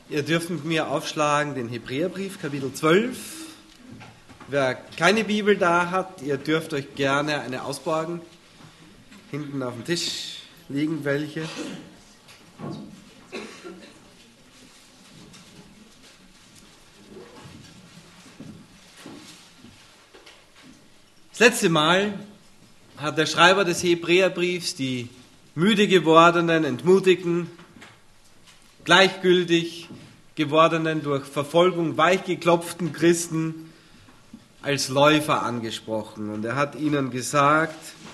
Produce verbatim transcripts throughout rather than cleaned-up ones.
Ihr dürft mit mir aufschlagen den Hebräerbrief, Kapitel zwölf. Wer keine Bibel da hat, ihr dürft euch gerne eine ausborgen. Hinten auf dem Tisch liegen welche. Das letzte Mal hat der Schreiber des Hebräerbriefs die müde gewordenen, entmutigten, gleichgültig gewordenen, durch Verfolgung weichgeklopften Christen als Läufer angesprochen. Und er hat ihnen gesagt,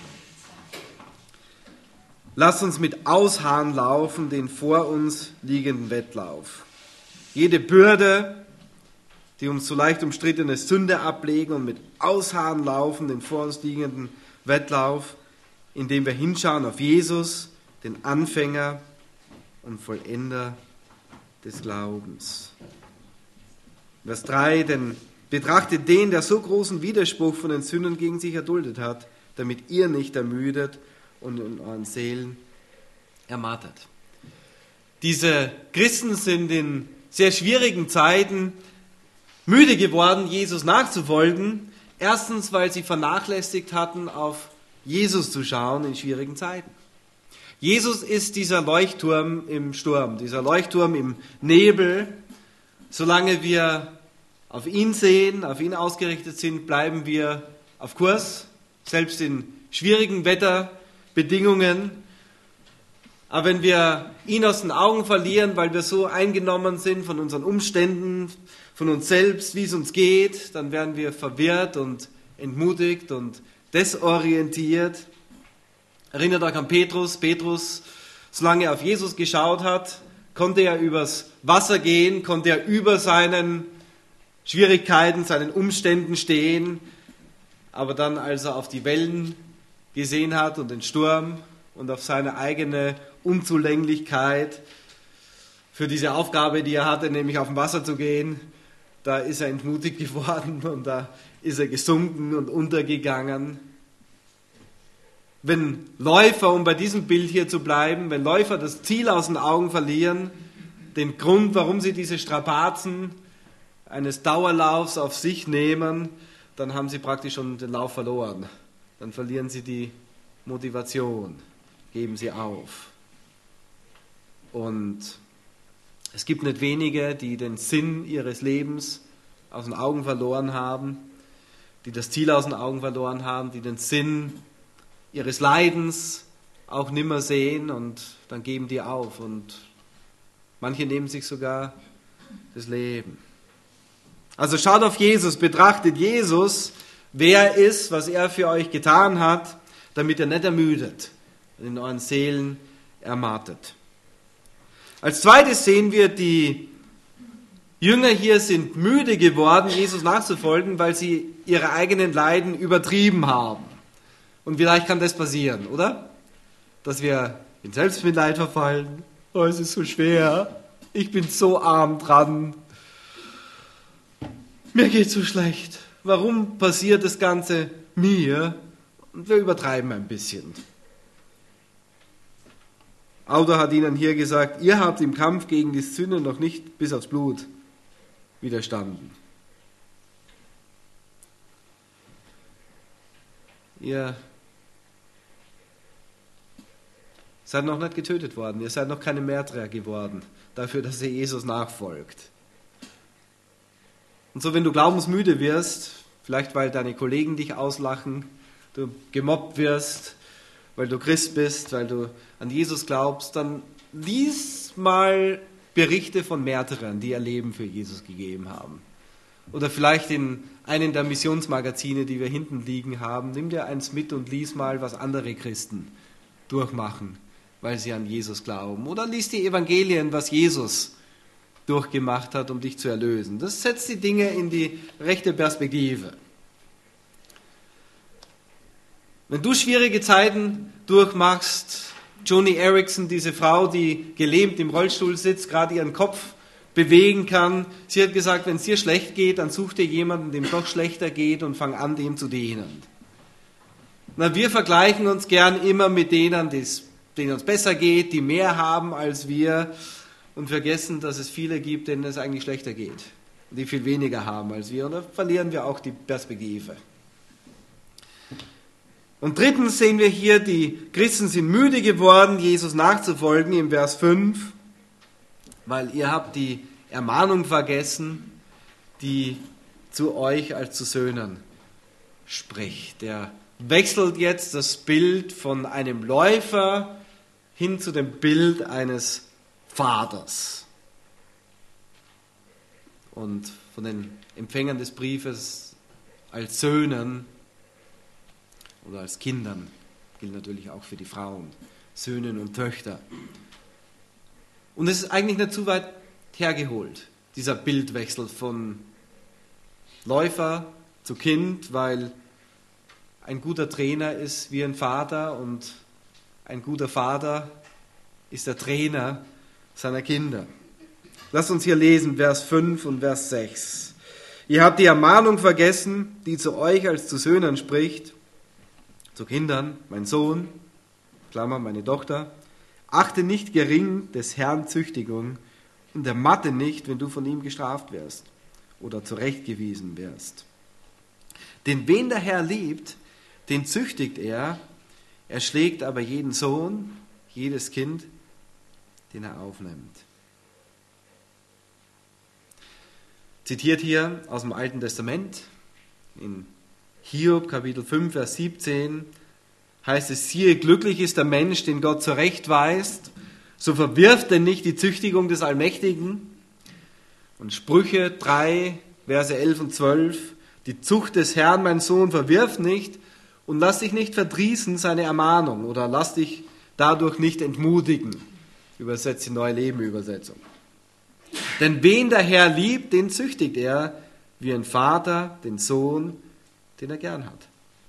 lasst uns mit Ausharren laufen den vor uns liegenden Wettlauf. Jede Bürde, die uns so leicht umstrittene Sünde ablegen und mit Ausharren laufen den vor uns liegenden Wettlauf, indem wir hinschauen auf Jesus, den Anfänger und Vollender des Glaubens. Vers drei, denn betrachtet den, der so großen Widerspruch von den Sündern gegen sich erduldet hat, damit ihr nicht ermüdet und in euren Seelen ermattet. Diese Christen sind in sehr schwierigen Zeiten müde geworden, Jesus nachzufolgen. Erstens, weil sie vernachlässigt hatten, auf Jesus zu schauen in schwierigen Zeiten. Jesus ist dieser Leuchtturm im Sturm, dieser Leuchtturm im Nebel. Solange wir auf ihn sehen, auf ihn ausgerichtet sind, bleiben wir auf Kurs, selbst in schwierigen Wetterbedingungen. Aber wenn wir ihn aus den Augen verlieren, weil wir so eingenommen sind von unseren Umständen, von uns selbst, wie es uns geht, dann werden wir verwirrt und entmutigt und desorientiert. Erinnert euch an Petrus. Petrus, solange er auf Jesus geschaut hat, konnte er übers Wasser gehen, konnte er über seinen Schwierigkeiten, seinen Umständen stehen. Aber dann, als er auf die Wellen gesehen hat und den Sturm und auf seine eigene Unzulänglichkeit für diese Aufgabe, die er hatte, nämlich auf dem Wasser zu gehen, da ist er entmutigt geworden und da ist er gesunken und untergegangen. Wenn Läufer, um bei diesem Bild hier zu bleiben, wenn Läufer das Ziel aus den Augen verlieren, den Grund, warum sie diese Strapazen eines Dauerlaufs auf sich nehmen, dann haben sie praktisch schon den Lauf verloren. Dann verlieren sie die Motivation, geben sie auf. Und es gibt nicht wenige, die den Sinn ihres Lebens aus den Augen verloren haben, die das Ziel aus den Augen verloren haben, die den Sinn ihres Leidens auch nimmer sehen und dann geben die auf und manche nehmen sich sogar das Leben. Also schaut auf Jesus, betrachtet Jesus, wer er ist, was er für euch getan hat, damit ihr nicht ermüdet und in euren Seelen ermattet. Als zweites sehen wir, die Jünger hier sind müde geworden, Jesus nachzufolgen, weil sie ihre eigenen Leiden übertrieben haben. Und vielleicht kann das passieren, oder? Dass wir in Selbstmitleid verfallen. Oh, es ist so schwer. Ich bin so arm dran. Mir geht's so schlecht. Warum passiert das Ganze mir? Und wir übertreiben ein bisschen. Autor hat ihnen hier gesagt, ihr habt im Kampf gegen die Sünde noch nicht bis aufs Blut widerstanden. Ihr seid noch nicht getötet worden, ihr seid noch keine Märtyrer geworden, dafür, dass ihr Jesus nachfolgt. Und so, wenn du glaubensmüde wirst, vielleicht weil deine Kollegen dich auslachen, du gemobbt wirst, weil du Christ bist, weil du an Jesus glaubst, dann lies mal Berichte von Märtyrern, die ihr Leben für Jesus gegeben haben. Oder vielleicht in einem der Missionsmagazine, die wir hinten liegen haben, nimm dir eins mit und lies mal, was andere Christen durchmachen, weil sie an Jesus glauben. Oder lies die Evangelien, was Jesus durchgemacht hat, um dich zu erlösen. Das setzt die Dinge in die rechte Perspektive. Wenn du schwierige Zeiten durchmachst, Joni Eareckson, diese Frau, die gelähmt im Rollstuhl sitzt, gerade ihren Kopf bewegen kann, sie hat gesagt, wenn es dir schlecht geht, dann such dir jemanden, dem es noch schlechter geht und fang an, dem zu dienen. Na, wir vergleichen uns gern immer mit denen, denen es besser geht, die mehr haben als wir. und vergessen, dass es viele gibt, denen es eigentlich schlechter geht, die viel weniger haben als wir. Und da verlieren wir auch die Perspektive. Und drittens sehen wir hier, die Christen sind müde geworden, Jesus nachzufolgen im Vers fünf, weil ihr habt die Ermahnung vergessen, die zu euch als zu Söhnen spricht. Der wechselt jetzt das Bild von einem Läufer hin zu dem Bild eines Vaters. Und von den Empfängern des Briefes als Söhnen oder als Kindern, gilt natürlich auch für die Frauen, Söhnen und Töchter. Und es ist eigentlich nicht zu weit hergeholt, dieser Bildwechsel von Läufer zu Kind, weil ein guter Trainer ist wie ein Vater und ein guter Vater ist der Trainer seiner Kinder. Lasst uns hier lesen, Vers fünf und Vers sechs. Ihr habt die Ermahnung vergessen, die zu euch als zu Söhnen spricht, zu Kindern, mein Sohn, Klammer, meine Tochter, achte nicht gering des Herrn Züchtigung und ermatte nicht, wenn du von ihm gestraft wirst oder zurechtgewiesen wirst. Denn wen der Herr liebt, den züchtigt er, er schlägt aber jeden Sohn, jedes Kind, den er aufnimmt. Zitiert hier aus dem Alten Testament, in Hiob, Kapitel fünf, Vers siebzehn, heißt es, siehe, glücklich ist der Mensch, den Gott zurechtweist, so verwirft denn nicht die Züchtigung des Allmächtigen. Und Sprüche drei, Verse elf und zwölf, die Zucht des Herrn, mein Sohn, verwirf nicht und lass dich nicht verdrießen, seine Ermahnung, oder lass dich dadurch nicht entmutigen. Übersetzt die Neue Leben Übersetzung. Denn wen der Herr liebt, den züchtigt er, wie ein Vater den Sohn, den er gern hat.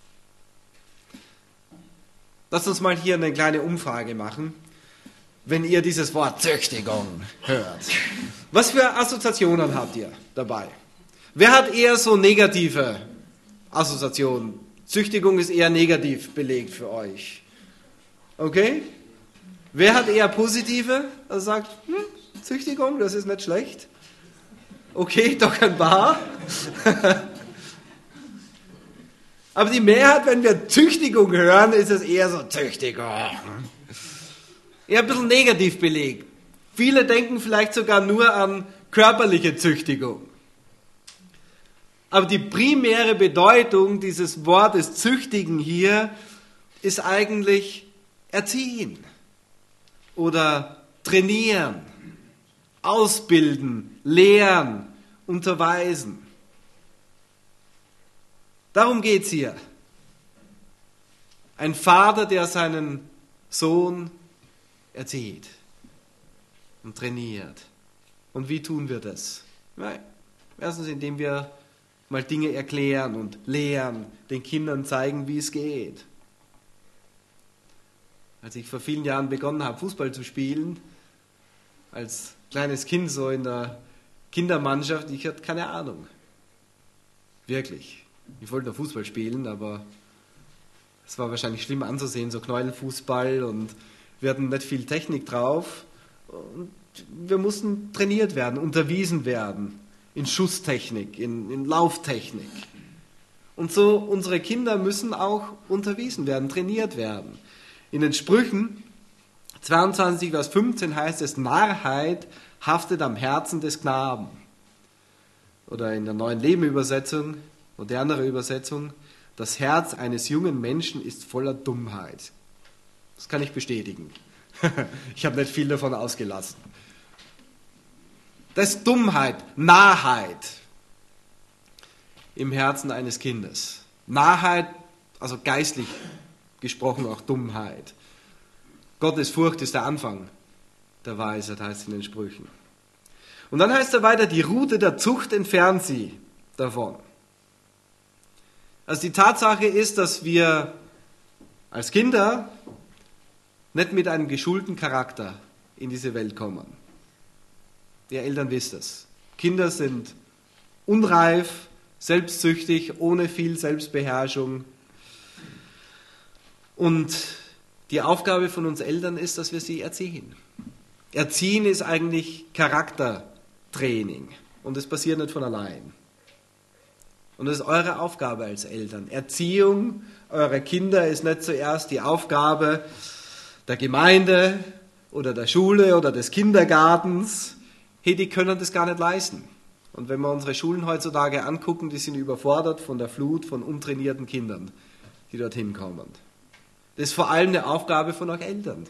Lasst uns mal hier eine kleine Umfrage machen, wenn ihr dieses Wort Züchtigung hört. Was für Assoziationen habt ihr dabei? Wer hat eher so negative Assoziationen? Züchtigung ist eher negativ belegt für euch. Okay? Wer hat eher positive? Also sagt, hm, Züchtigung, das ist nicht schlecht. Okay, doch ein paar. Aber die Mehrheit, wenn wir Züchtigung hören, ist es eher so Züchtigung. Eher ein bisschen negativ belegt. Viele denken vielleicht sogar nur an körperliche Züchtigung. Aber die primäre Bedeutung dieses Wortes züchtigen hier ist eigentlich erziehen oder trainieren, ausbilden, lehren, unterweisen. Darum geht es hier. Ein Vater, der seinen Sohn erzieht und trainiert. Und wie tun wir das? Nein, erstens, indem wir mal Dinge erklären und lehren, den Kindern zeigen, wie es geht. Als ich vor vielen Jahren begonnen habe, Fußball zu spielen, als kleines Kind so in der Kindermannschaft, ich hatte keine Ahnung. Wirklich. Ich wollte nur Fußball spielen, aber es war wahrscheinlich schlimm anzusehen, so Knäuelfußball, und wir hatten nicht viel Technik drauf. Und wir mussten trainiert werden, unterwiesen werden in Schusstechnik, in, in Lauftechnik. Und so unsere Kinder müssen auch unterwiesen werden, trainiert werden. In den Sprüchen zweiundzwanzig, Vers fünfzehn heißt es, Narrheit haftet am Herzen des Knaben. Oder in der Neuen Leben Übersetzung, modernere Übersetzung, das Herz eines jungen Menschen ist voller Dummheit. Das kann ich bestätigen. Ich habe nicht viel davon ausgelassen. Das ist Dummheit, Narrheit im Herzen eines Kindes. Narrheit, also geistlich gesprochen auch Dummheit. Gottes Furcht ist der Anfang der Weisheit, heißt es in den Sprüchen. Und dann heißt es weiter, die Rute der Zucht entfernt sie davon. Also die Tatsache ist, dass wir als Kinder nicht mit einem geschulten Charakter in diese Welt kommen. Ihr Eltern wisst es. Kinder sind unreif, selbstsüchtig, ohne viel Selbstbeherrschung. Und die Aufgabe von uns Eltern ist, dass wir sie erziehen. Erziehen ist eigentlich Charaktertraining und es passiert nicht von allein. Und das ist eure Aufgabe als Eltern. Erziehung eurer Kinder ist nicht zuerst die Aufgabe der Gemeinde oder der Schule oder des Kindergartens. Hey, die können das gar nicht leisten. Und wenn wir unsere Schulen heutzutage angucken, die sind überfordert von der Flut von untrainierten Kindern, die dorthin kommen. Das ist vor allem eine Aufgabe von euch Eltern.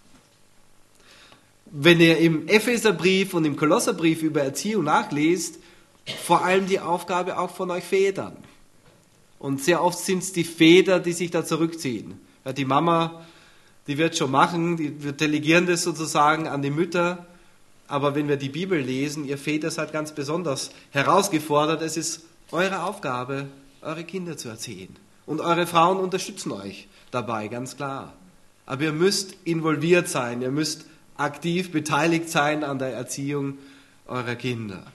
Wenn ihr im Epheserbrief und im Kolosserbrief über Erziehung nachlest, vor allem die Aufgabe auch von euch Vätern. Und sehr oft sind es die Väter, die sich da zurückziehen. Ja, die Mama, die wird schon machen, die, wir delegieren das sozusagen an die Mütter. Aber wenn wir die Bibel lesen, ihr Väter seid ganz besonders herausgefordert. Es ist eure Aufgabe, eure Kinder zu erziehen. Und eure Frauen unterstützen euch dabei, ganz klar. Aber ihr müsst involviert sein, ihr müsst aktiv beteiligt sein an der Erziehung eurer Kinder.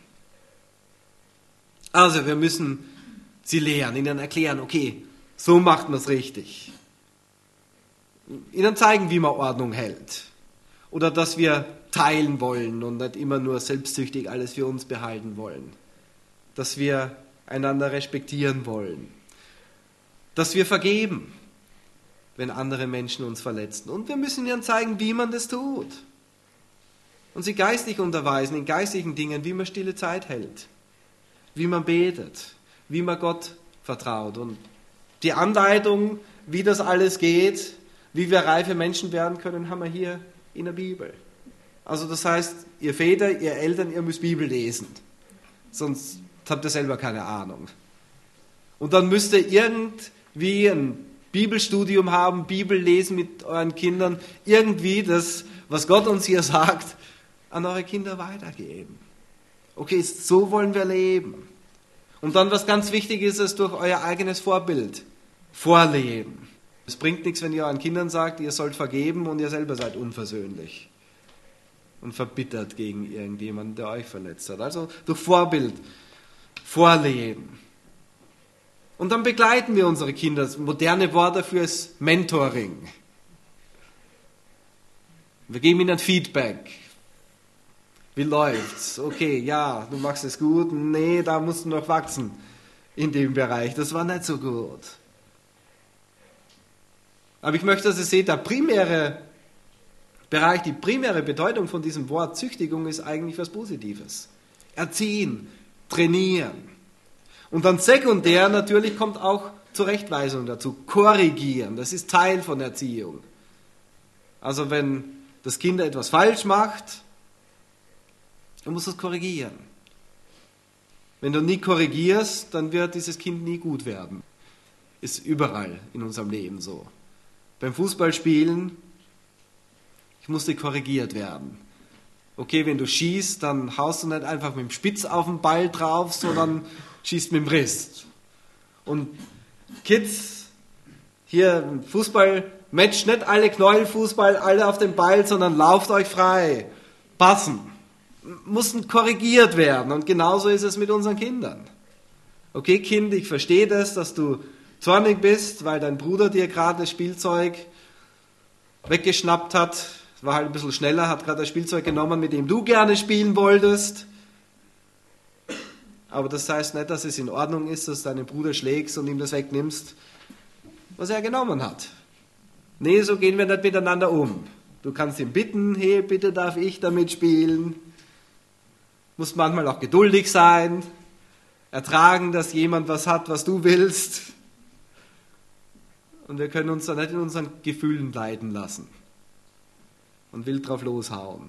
Also wir müssen sie lehren, ihnen erklären, okay, so macht man es richtig. Ihnen zeigen, wie man Ordnung hält. Oder dass wir teilen wollen und nicht immer nur selbstsüchtig alles für uns behalten wollen. Dass wir einander respektieren wollen. Dass wir vergeben, wenn andere Menschen uns verletzen. Und wir müssen ihnen zeigen, wie man das tut. Und sie geistig unterweisen in geistigen Dingen, wie man stille Zeit hält. Wie man betet, wie man Gott vertraut. Und die Anleitung, wie das alles geht, wie wir reife Menschen werden können, haben wir hier in der Bibel. Also das heißt, ihr Väter, ihr Eltern, ihr müsst Bibel lesen. Sonst habt ihr selber keine Ahnung. Und dann müsst ihr irgendwie ein Bibelstudium haben, Bibel lesen mit euren Kindern, irgendwie das, was Gott uns hier sagt, an eure Kinder weitergeben. Okay, so wollen wir leben. Und dann, was ganz wichtig ist, ist durch euer eigenes Vorbild vorleben. Es bringt nichts, wenn ihr euren Kindern sagt, ihr sollt vergeben und ihr selber seid unversöhnlich und verbittert gegen irgendjemanden, der euch verletzt hat. Also durch Vorbild vorleben. Und dann begleiten wir unsere Kinder. Das moderne Wort dafür ist Mentoring. Wir geben ihnen Feedback. Wie läuft's? Okay, ja, du machst es gut. Nee, da musst du noch wachsen in dem Bereich. Das war nicht so gut. Aber ich möchte, dass ihr seht, der primäre Bereich, die primäre Bedeutung von diesem Wort Züchtigung ist eigentlich was Positives. Erziehen, trainieren. Und dann sekundär natürlich kommt auch Zurechtweisung dazu, korrigieren. Das ist Teil von Erziehung. Also wenn das Kind etwas falsch macht, du musst es korrigieren. Wenn du nie korrigierst, dann wird dieses Kind nie gut werden. Ist überall in unserem Leben so. Beim Fußballspielen, ich musste korrigiert werden. Okay, wenn du schießt, dann haust du nicht einfach mit dem Spitz auf den Ball drauf, sondern schießt mit dem Rist. Und Kids, hier Fußballmatch, nicht alle Knäuelfußball, alle auf den Ball, sondern lauft euch frei. Passen. Mussten korrigiert werden. Und genauso ist es mit unseren Kindern. Okay, Kind, ich verstehe das, dass du zornig bist, weil dein Bruder dir gerade das Spielzeug weggeschnappt hat. War halt ein bisschen schneller, hat gerade das Spielzeug genommen, mit dem du gerne spielen wolltest. Aber das heißt nicht, dass es in Ordnung ist, dass du deinen Bruder schlägst und ihm das wegnimmst, was er genommen hat. Nee, so gehen wir nicht miteinander um. Du kannst ihn bitten, hey, bitte darf ich damit spielen. Musst manchmal auch geduldig sein, ertragen, dass jemand was hat, was du willst. Und wir können uns da nicht in unseren Gefühlen leiten lassen und wild drauf loshauen.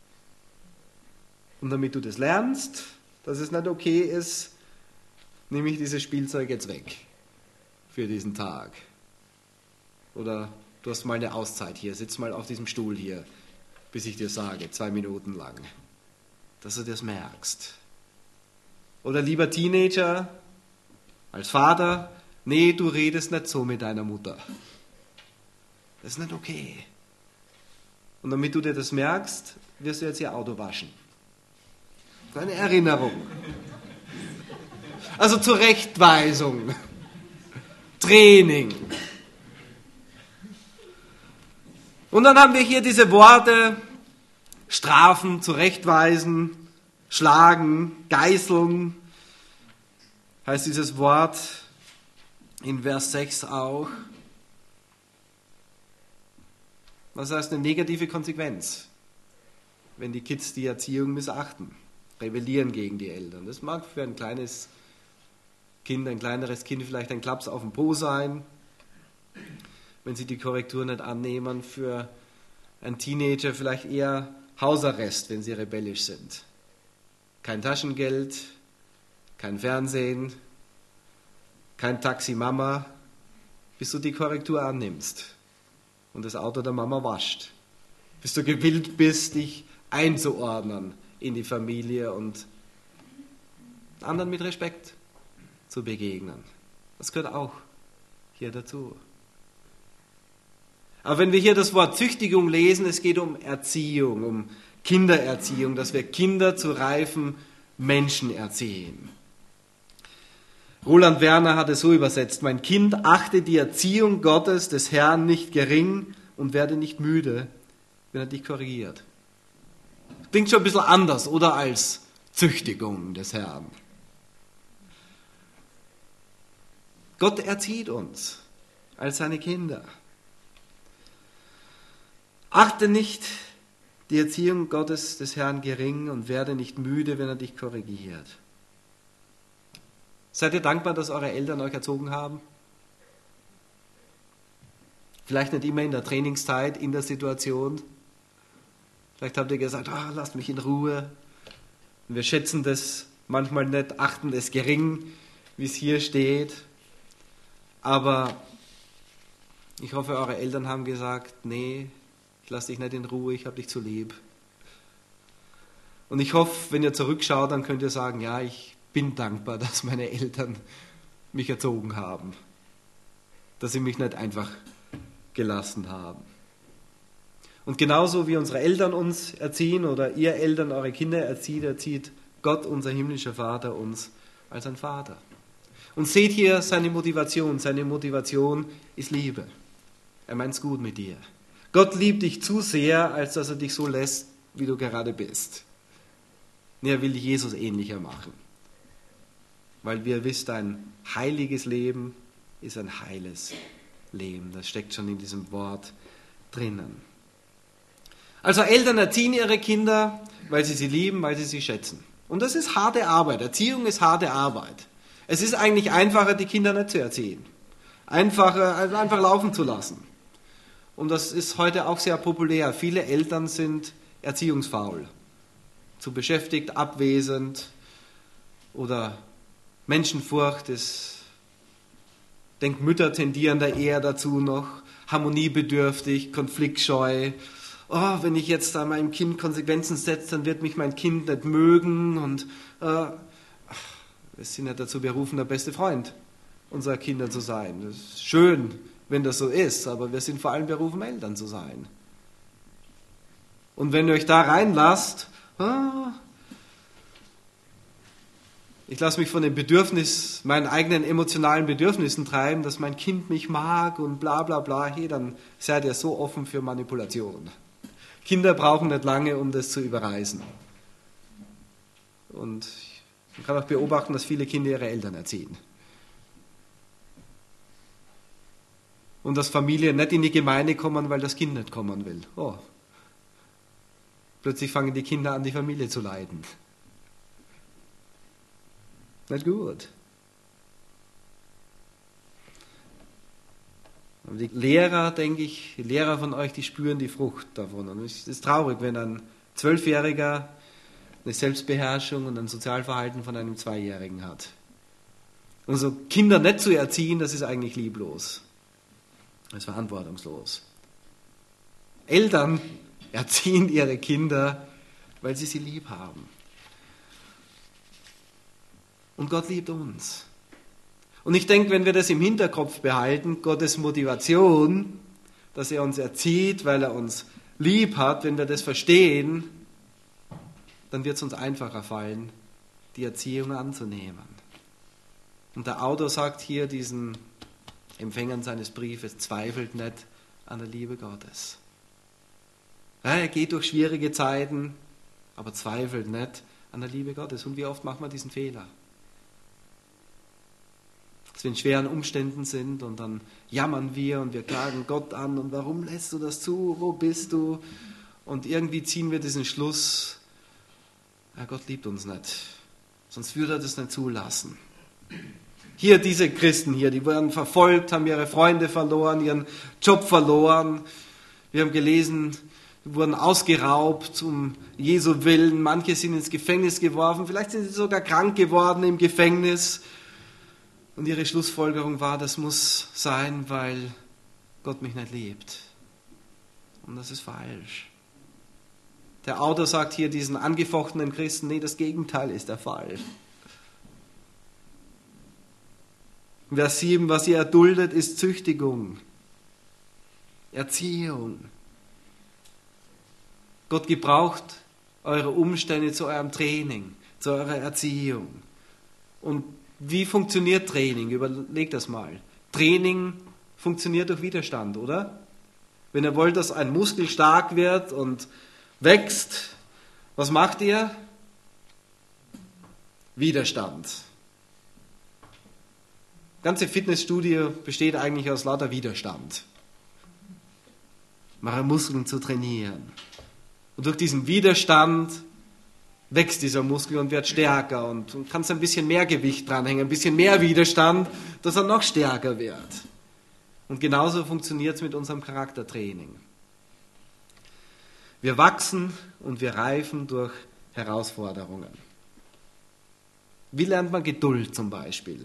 Und damit du das lernst, dass es nicht okay ist, nehme ich dieses Spielzeug jetzt weg für diesen Tag. Oder du hast mal eine Auszeit hier, sitz mal auf diesem Stuhl hier, bis ich dir sage, zwei Minuten lang, dass du das merkst. Oder lieber Teenager, als Vater, nee, du redest nicht so mit deiner Mutter. Das ist nicht okay. Und damit du dir das merkst, wirst du jetzt ihr Auto waschen. Eine Erinnerung. Also Zurechtweisung. Training. Und dann haben wir hier diese Worte, strafen, zurechtweisen, schlagen, geißeln, heißt dieses Wort in Vers sechs auch. Was heißt eine negative Konsequenz, wenn die Kids die Erziehung missachten, rebellieren gegen die Eltern? Das mag für ein kleines Kind, ein kleineres Kind vielleicht ein Klaps auf den Po sein, wenn sie die Korrektur nicht annehmen. Für einen Teenager vielleicht eher Hausarrest, wenn sie rebellisch sind. Kein Taschengeld, kein Fernsehen, kein Taxi Mama, bis du die Korrektur annimmst und das Auto der Mama wascht. Bis du gewillt bist, dich einzuordnen in die Familie und anderen mit Respekt zu begegnen. Das gehört auch hier dazu. Aber wenn wir hier das Wort Züchtigung lesen, es geht um Erziehung, um Kindererziehung, dass wir Kinder zu reifen Menschen erziehen. Roland Werner hat es so übersetzt: Mein Kind, achte die Erziehung Gottes, des Herrn, nicht gering und werde nicht müde, wenn er dich korrigiert. Klingt schon ein bisschen anders, oder, als Züchtigung des Herrn. Gott erzieht uns als seine Kinder. Achte nicht die Erziehung Gottes des Herrn gering und werde nicht müde, wenn er dich korrigiert. Seid ihr dankbar, dass eure Eltern euch erzogen haben? Vielleicht nicht immer in der Trainingszeit, in der Situation. Vielleicht habt ihr gesagt, oh, lasst mich in Ruhe. Und wir schätzen das manchmal nicht, achten es gering, wie es hier steht. Aber ich hoffe, eure Eltern haben gesagt, nee, ich lasse dich nicht in Ruhe, ich habe dich zu lieb. Und ich hoffe, wenn ihr zurückschaut, dann könnt ihr sagen, ja, ich bin dankbar, dass meine Eltern mich erzogen haben. Dass sie mich nicht einfach gelassen haben. Und genauso wie unsere Eltern uns erziehen oder ihr Eltern eure Kinder erzieht, erzieht Gott, unser himmlischer Vater, uns als ein Vater. Und seht hier seine Motivation. Seine Motivation ist Liebe. Er meint es gut mit dir. Gott liebt dich zu sehr, als dass er dich so lässt, wie du gerade bist. Er will dich Jesus ähnlicher machen. Weil wir wisst, ein heiliges Leben ist ein heiles Leben. Das steckt schon in diesem Wort drinnen. Also Eltern erziehen ihre Kinder, weil sie sie lieben, weil sie sie schätzen. Und das ist harte Arbeit. Erziehung ist harte Arbeit. Es ist eigentlich einfacher, die Kinder nicht zu erziehen. Einfacher, also einfach laufen zu lassen. Und das ist heute auch sehr populär. Viele Eltern sind erziehungsfaul. Zu beschäftigt, abwesend oder Menschenfurcht. Ich denke, Mütter tendieren da eher dazu noch. Harmoniebedürftig, konfliktscheu. Oh, wenn ich jetzt da meinem Kind Konsequenzen setze, dann wird mich mein Kind nicht mögen. Und äh, wir sind ja dazu berufen, der beste Freund unserer Kinder zu sein. Das ist schön, wenn das so ist, aber wir sind vor allem berufen, Eltern zu sein. Und wenn ihr euch da reinlasst, ah, ich lasse mich von dem Bedürfnis, meinen eigenen emotionalen Bedürfnissen treiben, dass mein Kind mich mag und bla bla bla, hey, dann seid ihr so offen für Manipulation. Kinder brauchen nicht lange, um das zu überreisen. Und man kann auch beobachten, dass viele Kinder ihre Eltern erziehen. Und dass Familien nicht in die Gemeinde kommen, weil das Kind nicht kommen will. Oh. Plötzlich fangen die Kinder an, die Familie zu leiden. Nicht gut. Aber die Lehrer, denke ich, die Lehrer von euch, die spüren die Frucht davon. Und es ist traurig, wenn ein Zwölfjähriger eine Selbstbeherrschung und ein Sozialverhalten von einem Zweijährigen hat. Und so Kinder nicht zu erziehen, das ist eigentlich lieblos. Das ist verantwortungslos. Eltern erziehen ihre Kinder, weil sie sie lieb haben. Und Gott liebt uns. Und ich denke, wenn wir das im Hinterkopf behalten, Gottes Motivation, dass er uns erzieht, weil er uns lieb hat, wenn wir das verstehen, dann wird es uns einfacher fallen, die Erziehung anzunehmen. Und der Autor sagt hier diesen Empfängern seines Briefes, zweifelt nicht an der Liebe Gottes. Ja, er geht durch schwierige Zeiten, aber zweifelt nicht an der Liebe Gottes. Und wie oft machen wir diesen Fehler? Dass wir in schweren Umständen sind und dann jammern wir und wir klagen Gott an und warum lässt du das zu, wo bist du? Und irgendwie ziehen wir diesen Schluss, ja, Gott liebt uns nicht, sonst würde er das nicht zulassen. Hier diese Christen hier, die wurden verfolgt, haben ihre Freunde verloren, ihren Job verloren. Wir haben gelesen, die wurden ausgeraubt um Jesu Willen. Manche sind ins Gefängnis geworfen, vielleicht sind sie sogar krank geworden im Gefängnis. Und ihre Schlussfolgerung war, das muss sein, weil Gott mich nicht liebt. Und das ist falsch. Der Autor sagt hier diesen angefochtenen Christen, nee, das Gegenteil ist der Fall. Vers sieben, was ihr erduldet, ist Züchtigung, Erziehung. Gott gebraucht eure Umstände zu eurem Training, zu eurer Erziehung. Und wie funktioniert Training? Überlegt das mal. Training funktioniert durch Widerstand, oder? Wenn ihr wollt, dass ein Muskel stark wird und wächst, was macht ihr? Widerstand. Das ganze Fitnessstudio besteht eigentlich aus lauter Widerstand. Eure Muskeln zu trainieren. Und durch diesen Widerstand wächst dieser Muskel und wird stärker und du kannst ein bisschen mehr Gewicht dranhängen, ein bisschen mehr Widerstand, dass er noch stärker wird. Und genauso funktioniert es mit unserem Charaktertraining. Wir wachsen und wir reifen durch Herausforderungen. Wie lernt man Geduld zum Beispiel?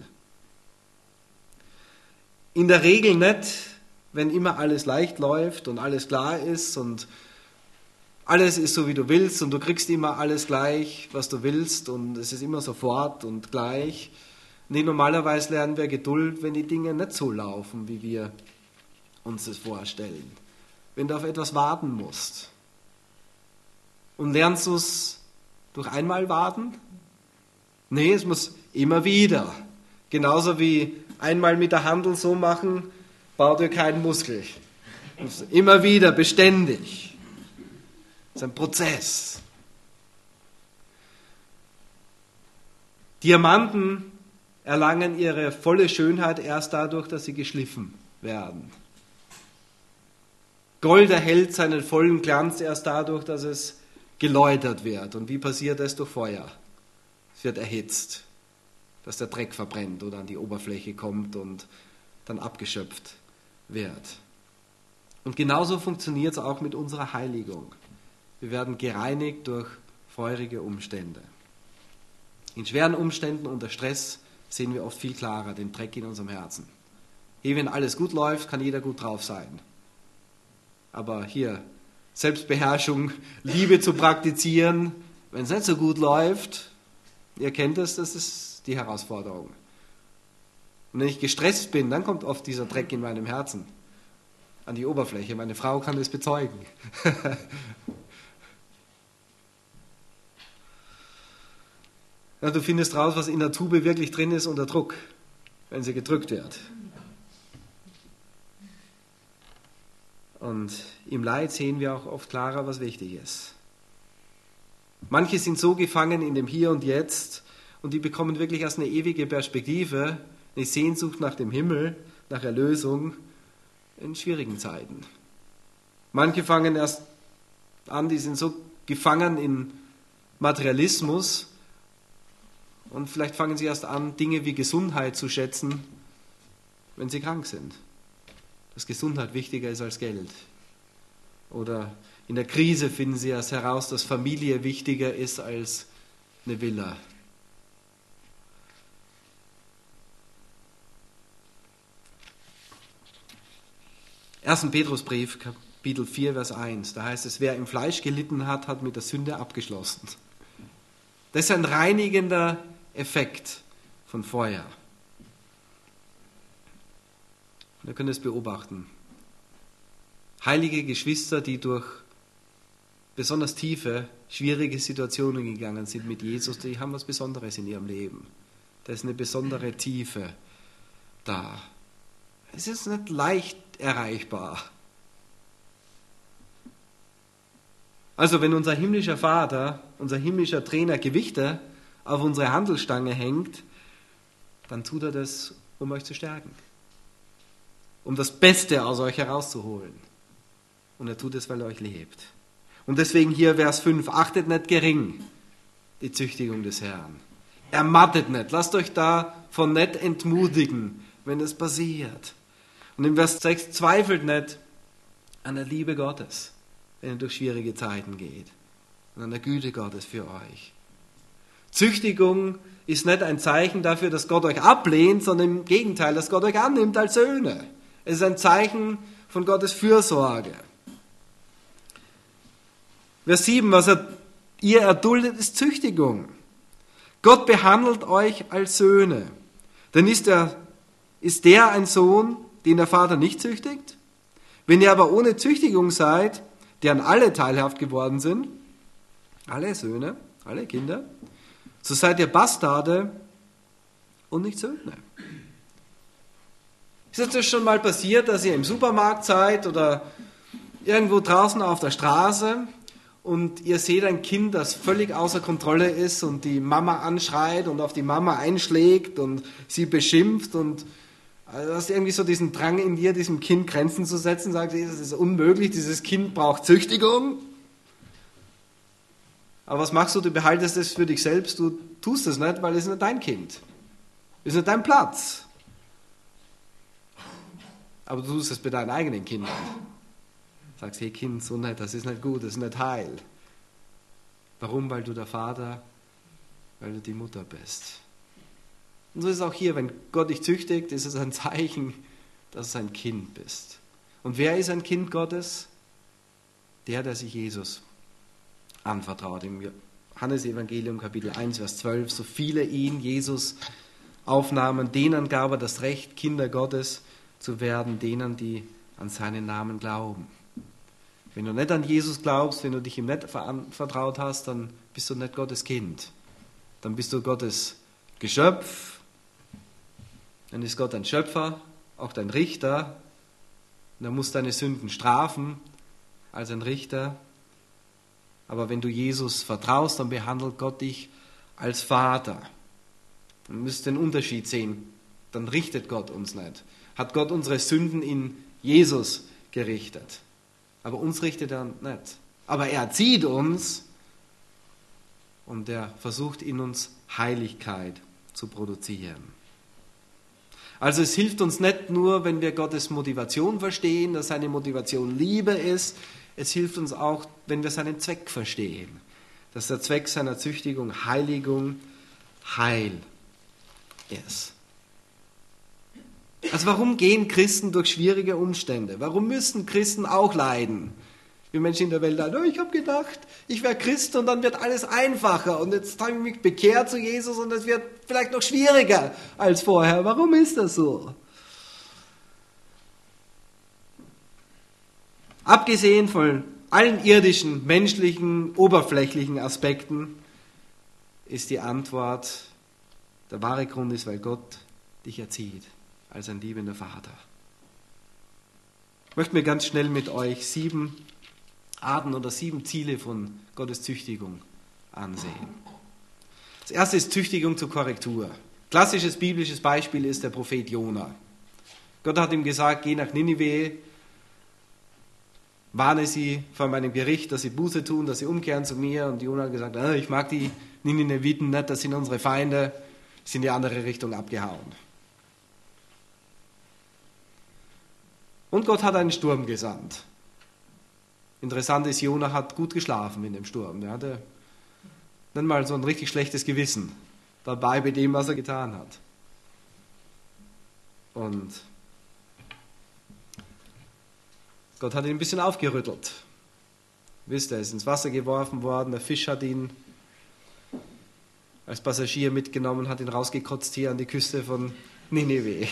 In der Regel nicht, wenn immer alles leicht läuft und alles klar ist und alles ist so, wie du willst und du kriegst immer alles gleich, was du willst und es ist immer sofort und gleich. Nee, normalerweise lernen wir Geduld, wenn die Dinge nicht so laufen, wie wir uns das vorstellen. Wenn du auf etwas warten musst. Und lernst du es durch einmal warten? Nee, es muss immer wieder. Genauso wie einmal mit der Handel so machen, baut ihr keinen Muskel. Immer wieder, beständig. Das ist ein Prozess. Diamanten erlangen ihre volle Schönheit erst dadurch, dass sie geschliffen werden. Gold erhält seinen vollen Glanz erst dadurch, dass es geläutert wird. Und wie passiert das? Durch Feuer. Es wird erhitzt, dass der Dreck verbrennt oder an die Oberfläche kommt und dann abgeschöpft wird. Und genauso funktioniert es auch mit unserer Heiligung. Wir werden gereinigt durch feurige Umstände. In schweren Umständen unter Stress sehen wir oft viel klarer den Dreck in unserem Herzen. Hier, wenn alles gut läuft, kann jeder gut drauf sein. Aber hier, Selbstbeherrschung, Liebe zu praktizieren, wenn es nicht so gut läuft, ihr kennt es, das ist die Herausforderung. Und wenn ich gestresst bin, dann kommt oft dieser Dreck in meinem Herzen an die Oberfläche. Meine Frau kann das bezeugen. Ja, du findest raus, was in der Tube wirklich drin ist unter Druck, wenn sie gedrückt wird. Und im Leid sehen wir auch oft klarer, was wichtig ist. Manche sind so gefangen in dem Hier und Jetzt und die bekommen wirklich erst eine ewige Perspektive, eine Sehnsucht nach dem Himmel, nach Erlösung in schwierigen Zeiten. Manche fangen erst an, die sind so gefangen in Materialismus und vielleicht fangen sie erst an, Dinge wie Gesundheit zu schätzen, wenn sie krank sind. Dass Gesundheit wichtiger ist als Geld. Oder in der Krise finden sie erst heraus, dass Familie wichtiger ist als eine Villa. erster Petrusbrief, Kapitel vier, Vers eins, da heißt es, wer im Fleisch gelitten hat, hat mit der Sünde abgeschlossen. Das ist ein reinigender Effekt von Feuer. Wir können es beobachten. Heilige Geschwister, die durch besonders tiefe, schwierige Situationen gegangen sind mit Jesus, die haben was Besonderes in ihrem Leben. Da ist eine besondere Tiefe da. Es ist nicht leicht erreichbar. Also wenn unser himmlischer Vater, unser himmlischer Trainer Gewichte auf unsere Handelstange hängt, dann tut er das, um euch zu stärken. Um das Beste aus euch herauszuholen. Und er tut es, weil er euch lebt. Und deswegen hier Vers fünf, achtet nicht gering die Züchtigung des Herrn. Ermattet nicht, lasst euch davon nicht entmutigen, wenn es passiert. Und in Vers sechs, zweifelt nicht an der Liebe Gottes, wenn ihr durch schwierige Zeiten geht. Und an der Güte Gottes für euch. Züchtigung ist nicht ein Zeichen dafür, dass Gott euch ablehnt, sondern im Gegenteil, dass Gott euch annimmt als Söhne. Es ist ein Zeichen von Gottes Fürsorge. Vers sieben, was er, ihr erduldet, ist Züchtigung. Gott behandelt euch als Söhne. Denn ist der, ist der ein Sohn, den der Vater nicht züchtigt? Wenn ihr aber ohne Züchtigung seid, deren alle teilhaft geworden sind, alle Söhne, alle Kinder, so seid ihr Bastarde und nicht Söhne. Ist das schon mal passiert, dass ihr im Supermarkt seid oder irgendwo draußen auf der Straße und ihr seht ein Kind, das völlig außer Kontrolle ist und die Mama anschreit und auf die Mama einschlägt und sie beschimpft und du hast irgendwie so diesen Drang in dir, diesem Kind Grenzen zu setzen, sagst du, das ist unmöglich, dieses Kind braucht Züchtigung. Aber was machst du? Du behaltest es für dich selbst, du tust es nicht, weil es ist nicht dein Kind. Es ist nicht dein Platz. Aber du tust es bei deinen eigenen Kindern. Sagst, hey Kind, so nicht, das ist nicht gut, das ist nicht heil. Warum? Weil du der Vater, weil du die Mutter bist. Und so ist es auch hier, wenn Gott dich züchtigt, ist es ein Zeichen, dass du ein Kind bist. Und wer ist ein Kind Gottes? Der, der sich Jesus anvertraut. Im Johannesevangelium Kapitel eins, Vers zwölf, so viele ihn, Jesus, aufnahmen, denen gab er das Recht, Kinder Gottes zu werden, denen, die an seinen Namen glauben. Wenn du nicht an Jesus glaubst, wenn du dich ihm nicht vertraut hast, dann bist du nicht Gottes Kind. Dann bist du Gottes Geschöpf. Dann ist Gott ein Schöpfer, auch dein Richter. Und er muss deine Sünden strafen als ein Richter. Aber wenn du Jesus vertraust, dann behandelt Gott dich als Vater. Du müsst den Unterschied sehen. Dann richtet Gott uns nicht. Hat Gott unsere Sünden in Jesus gerichtet. Aber uns richtet er nicht. Aber er erzieht uns und er versucht in uns Heiligkeit zu produzieren. Also es hilft uns nicht nur, wenn wir Gottes Motivation verstehen, dass seine Motivation Liebe ist. Es hilft uns auch, wenn wir seinen Zweck verstehen. Dass der Zweck seiner Züchtigung, Heiligung, Heil ist. Also warum gehen Christen durch schwierige Umstände? Warum müssen Christen auch leiden? Wie Menschen in der Welt leiden. Oh, ich habe gedacht, ich wäre Christ und dann wird alles einfacher. Und jetzt habe ich mich bekehrt zu Jesus und es wird vielleicht noch schwieriger als vorher. Warum ist das so? Abgesehen von allen irdischen, menschlichen, oberflächlichen Aspekten ist die Antwort, der wahre Grund ist, weil Gott dich erzieht als ein liebender Vater. Ich möchte mir ganz schnell mit euch sieben Arten oder sieben Ziele von Gottes Züchtigung ansehen. Das erste ist Züchtigung zur Korrektur. Klassisches biblisches Beispiel ist der Prophet Jona. Gott hat ihm gesagt, geh nach Ninive, warne sie vor meinem Gericht, dass sie Buße tun, dass sie umkehren zu mir. Und Jona hat gesagt, ah, ich mag die Nineviten nicht, das sind unsere Feinde, sind in die andere Richtung abgehauen. Und Gott hat einen Sturm gesandt. Interessant ist, Jona hat gut geschlafen in dem Sturm. Er hatte nicht mal so ein richtig schlechtes Gewissen dabei bei dem, was er getan hat. Und Gott hat ihn ein bisschen aufgerüttelt. Wisst ihr, er ist ins Wasser geworfen worden, der Fisch hat ihn als Passagier mitgenommen, hat ihn rausgekotzt hier an die Küste von Ninive.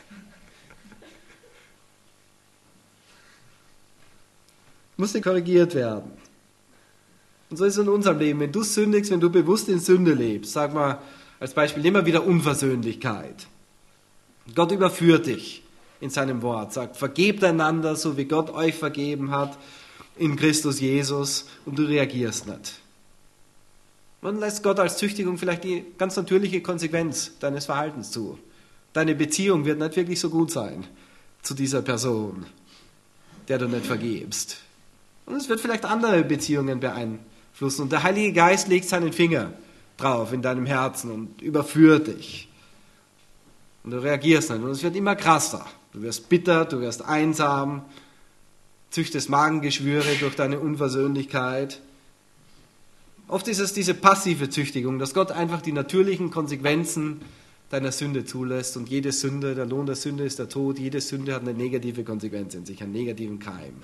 Musste korrigiert werden. Und so ist es in unserem Leben. Wenn du sündigst, wenn du bewusst in Sünde lebst, sag mal als Beispiel, nehmen wir wieder Unversöhnlichkeit. Gott überführt dich in seinem Wort, sagt, vergebt einander, so wie Gott euch vergeben hat. in Christus Jesus und du reagierst nicht. Man lässt Gott als Züchtigung vielleicht die ganz natürliche Konsequenz deines Verhaltens zu. Deine Beziehung wird nicht wirklich so gut sein zu dieser Person, der du nicht vergibst. Und es wird vielleicht andere Beziehungen beeinflussen. Und der Heilige Geist legt seinen Finger drauf in deinem Herzen und überführt dich. Und du reagierst nicht. Und es wird immer krasser. Du wirst bitter, du wirst einsam, züchtest Magengeschwüre durch deine Unversöhnlichkeit. Oft ist es diese passive Züchtigung, dass Gott einfach die natürlichen Konsequenzen deiner Sünde zulässt. Und jede Sünde, der Lohn der Sünde ist der Tod, jede Sünde hat eine negative Konsequenz in sich, einen negativen Keim.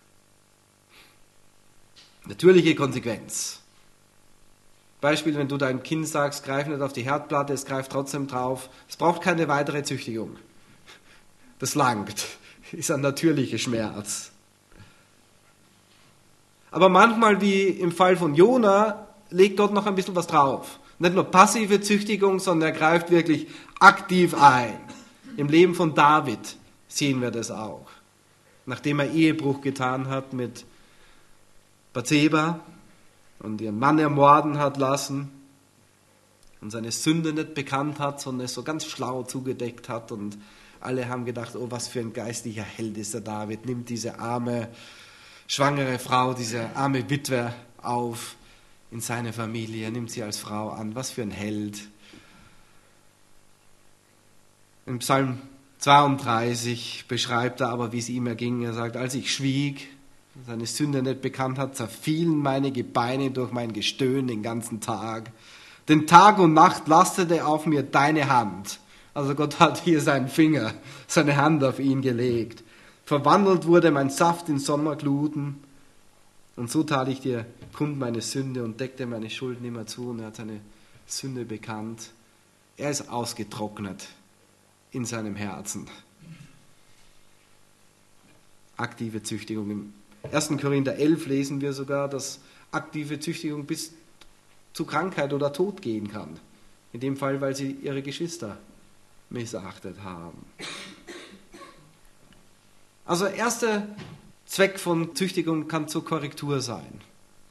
Natürliche Konsequenz. Beispiel, wenn du deinem Kind sagst, greif nicht auf die Herdplatte, es greift trotzdem drauf. Es braucht keine weitere Züchtigung. Das langt. Ist ein natürlicher Schmerz. Aber manchmal, wie im Fall von Jona, legt Gott noch ein bisschen was drauf. Nicht nur passive Züchtigung, sondern er greift wirklich aktiv ein. Im Leben von David sehen wir das auch. Nachdem er Ehebruch getan hat mit Bathseba und ihren Mann ermorden hat lassen und seine Sünde nicht bekannt hat, sondern es so ganz schlau zugedeckt hat und alle haben gedacht, oh, was für ein geistlicher Held ist der David, nimmt diese arme, schwangere Frau, diese arme Witwe auf in seine Familie, nimmt sie als Frau an, was für ein Held. Im Psalm zweiunddreißig beschreibt er aber, wie es ihm erging. Er sagt, als ich schwieg, seine Sünde nicht bekannt hat, zerfielen meine Gebeine durch mein Gestöhn den ganzen Tag. Denn Tag und Nacht lastete auf mir deine Hand. Also Gott hat hier seinen Finger, seine Hand auf ihn gelegt. Verwandelt wurde mein Saft in Sommergluten. Und so tat ich dir kund meine Sünde und deckte meine Schuld nimmer zu. Und er hat seine Sünde bekannt. Er ist ausgetrocknet in seinem Herzen. Aktive Züchtigung. Im ersten Korinther elf lesen wir sogar, dass aktive Züchtigung bis zu Krankheit oder Tod gehen kann. In dem Fall, weil sie ihre Geschwister missachtet haben. Also erster Zweck von Züchtigung kann zur Korrektur sein.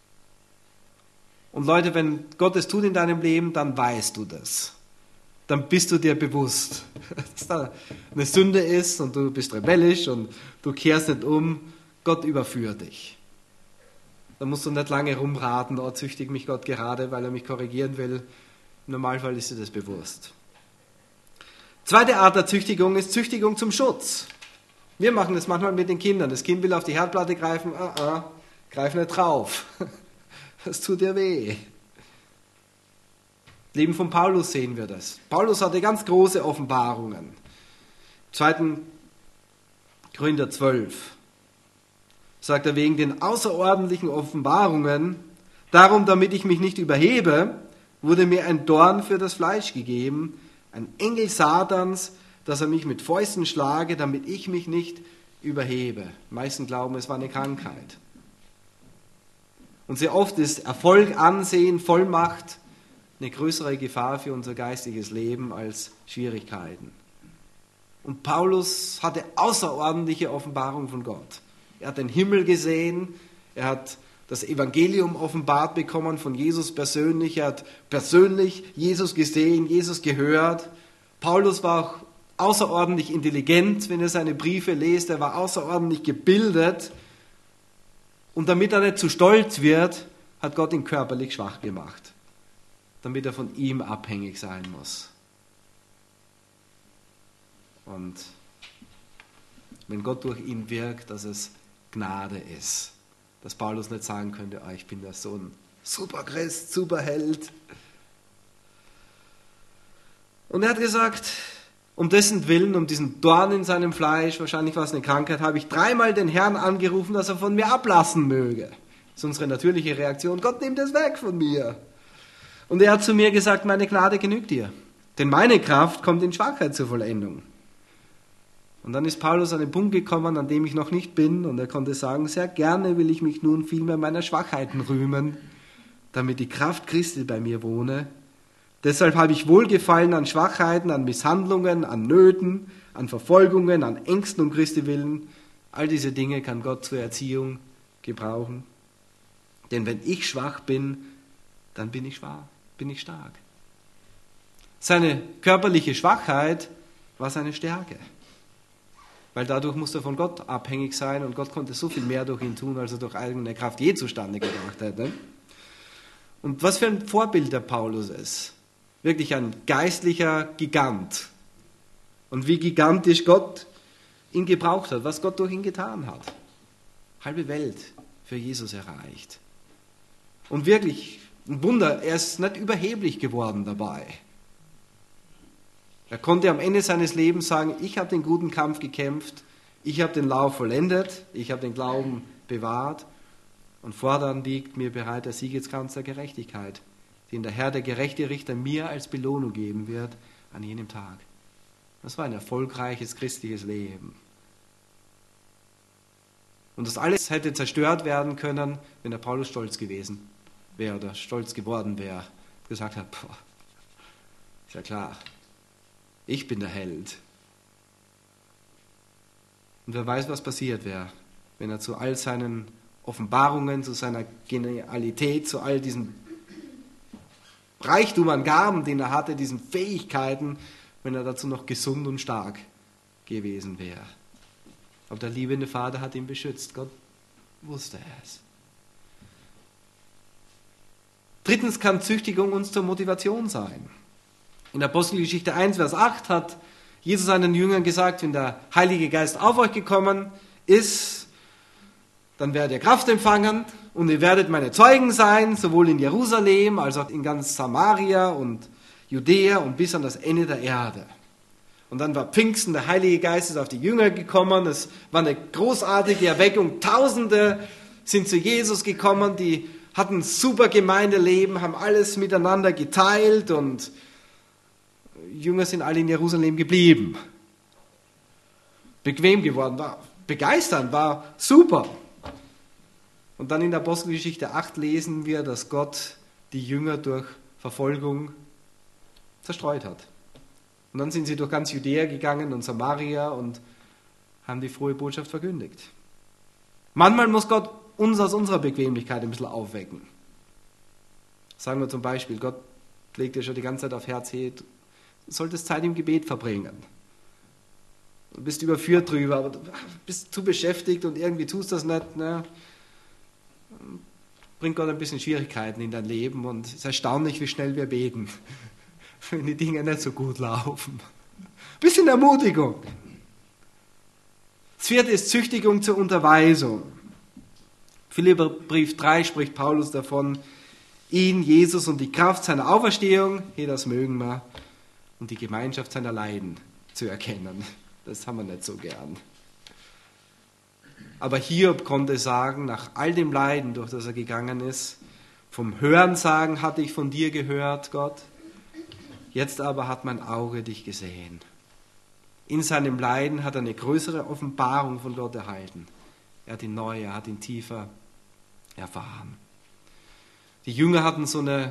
Und Leute, wenn Gott es tut in deinem Leben, dann weißt du das. Dann bist du dir bewusst, dass da eine Sünde ist und du bist rebellisch und du kehrst nicht um. Gott überführt dich. Da musst du nicht lange rumraten, oh, züchtigt mich Gott gerade, weil er mich korrigieren will. Im Normalfall ist dir das bewusst. Zweite Art der Züchtigung ist Züchtigung zum Schutz. Wir machen das manchmal mit den Kindern. Das Kind will auf die Herdplatte greifen, ah, ah, greif nicht drauf. Das tut dir weh. Im Leben von Paulus sehen wir das. Paulus hatte ganz große Offenbarungen. zweiten Korinther zwölf sagt er, wegen den außerordentlichen Offenbarungen, darum, damit ich mich nicht überhebe, wurde mir ein Dorn für das Fleisch gegeben, ein Engel Satans, dass er mich mit Fäusten schlage, damit ich mich nicht überhebe. Die meisten glauben, es war eine Krankheit. Und sehr oft ist Erfolg, Ansehen, Vollmacht eine größere Gefahr für unser geistiges Leben als Schwierigkeiten. Und Paulus hatte außerordentliche Offenbarung von Gott. Er hat den Himmel gesehen, er hat das Evangelium offenbart bekommen von Jesus persönlich, er hat persönlich Jesus gesehen, Jesus gehört. Paulus war auch außerordentlich intelligent, wenn er seine Briefe liest, er war außerordentlich gebildet. Und damit er nicht zu stolz wird, hat Gott ihn körperlich schwach gemacht, damit er von ihm abhängig sein muss. Und wenn Gott durch ihn wirkt, dass es Gnade ist, dass Paulus nicht sagen könnte, oh, ich bin da so ein super Christ, super Held. Und er hat gesagt, um dessen Willen, um diesen Dorn in seinem Fleisch, wahrscheinlich war es eine Krankheit, habe ich dreimal den Herrn angerufen, dass er von mir ablassen möge. Das ist unsere natürliche Reaktion, Gott nimmt es weg von mir. Und er hat zu mir gesagt, meine Gnade genügt dir, denn meine Kraft kommt in Schwachheit zur Vollendung. Und dann ist Paulus an den Punkt gekommen, an dem ich noch nicht bin, und er konnte sagen, sehr gerne will ich mich nun vielmehr meiner Schwachheiten rühmen, damit die Kraft Christi bei mir wohne. Deshalb habe ich Wohlgefallen an Schwachheiten, an Misshandlungen, an Nöten, an Verfolgungen, an Ängsten um Christi willen. All diese Dinge kann Gott zur Erziehung gebrauchen. Denn wenn ich schwach bin, dann bin ich schwach, bin ich stark. Seine körperliche Schwachheit war seine Stärke. Weil dadurch musste er von Gott abhängig sein und Gott konnte so viel mehr durch ihn tun, als er durch eigene Kraft je zustande gebracht hätte. Und was für ein Vorbild der Paulus ist. Wirklich ein geistlicher Gigant. Und wie gigantisch Gott ihn gebraucht hat, was Gott durch ihn getan hat. Halbe Welt für Jesus erreicht. Und wirklich, ein Wunder, er ist nicht überheblich geworden dabei. Er konnte am Ende seines Lebens sagen, ich habe den guten Kampf gekämpft, ich habe den Lauf vollendet, ich habe den Glauben bewahrt und fortan liegt mir bereit der Siegeskranz der Gerechtigkeit, den der Herr, der gerechte Richter, mir als Belohnung geben wird an jenem Tag. Das war ein erfolgreiches christliches Leben. Und das alles hätte zerstört werden können, wenn der Paulus stolz gewesen wäre oder stolz geworden wäre. Gesagt hat, boah, ist ja klar, ich bin der Held. Und wer weiß, was passiert wäre, wenn er zu all seinen Offenbarungen, zu seiner Genialität, zu all diesen Reichtum an Gaben, den er hatte, diesen Fähigkeiten, wenn er dazu noch gesund und stark gewesen wäre. Aber der liebende Vater hat ihn beschützt. Gott wusste es. Drittens kann Züchtigung uns zur Motivation sein. In Apostelgeschichte eins, Vers acht hat Jesus seinen Jüngern gesagt, wenn der Heilige Geist auf euch gekommen ist, dann werdet ihr Kraft empfangen und ihr werdet meine Zeugen sein, sowohl in Jerusalem als auch in ganz Samaria und Judäa und bis an das Ende der Erde. Und dann war Pfingsten, der Heilige Geist ist auf die Jünger gekommen, es war eine großartige Erweckung, Tausende sind zu Jesus gekommen, die hatten ein super Gemeindeleben, haben alles miteinander geteilt und Jünger sind alle in Jerusalem geblieben. Bequem geworden, war begeisternd, war super. Und dann in der Apostelgeschichte acht lesen wir, dass Gott die Jünger durch Verfolgung zerstreut hat. Und dann sind sie durch ganz Judäa gegangen und Samaria und haben die frohe Botschaft verkündigt. Manchmal muss Gott uns aus unserer Bequemlichkeit ein bisschen aufwecken. Sagen wir zum Beispiel, Gott legt dir schon die ganze Zeit auf Herz, hey, du solltest Zeit im Gebet verbringen. Du bist überführt drüber, aber du bist zu beschäftigt und irgendwie tust das nicht. Ne? Bringt Gott ein bisschen Schwierigkeiten in dein Leben und es ist erstaunlich, wie schnell wir beten, wenn die Dinge nicht so gut laufen. Ein bisschen Ermutigung. Das vierte ist Züchtigung zur Unterweisung. Philipperbrief drei spricht Paulus davon, ihn, Jesus und die Kraft seiner Auferstehung, hey, das mögen wir, und die Gemeinschaft seiner Leiden zu erkennen. Das haben wir nicht so gern. Aber Hiob konnte sagen, nach all dem Leiden, durch das er gegangen ist, vom Hörensagen hatte ich von dir gehört, Gott, jetzt aber hat mein Auge dich gesehen. In seinem Leiden hat er eine größere Offenbarung von Gott erhalten. Er hat ihn neu, er hat ihn tiefer erfahren. Die Jünger hatten so eine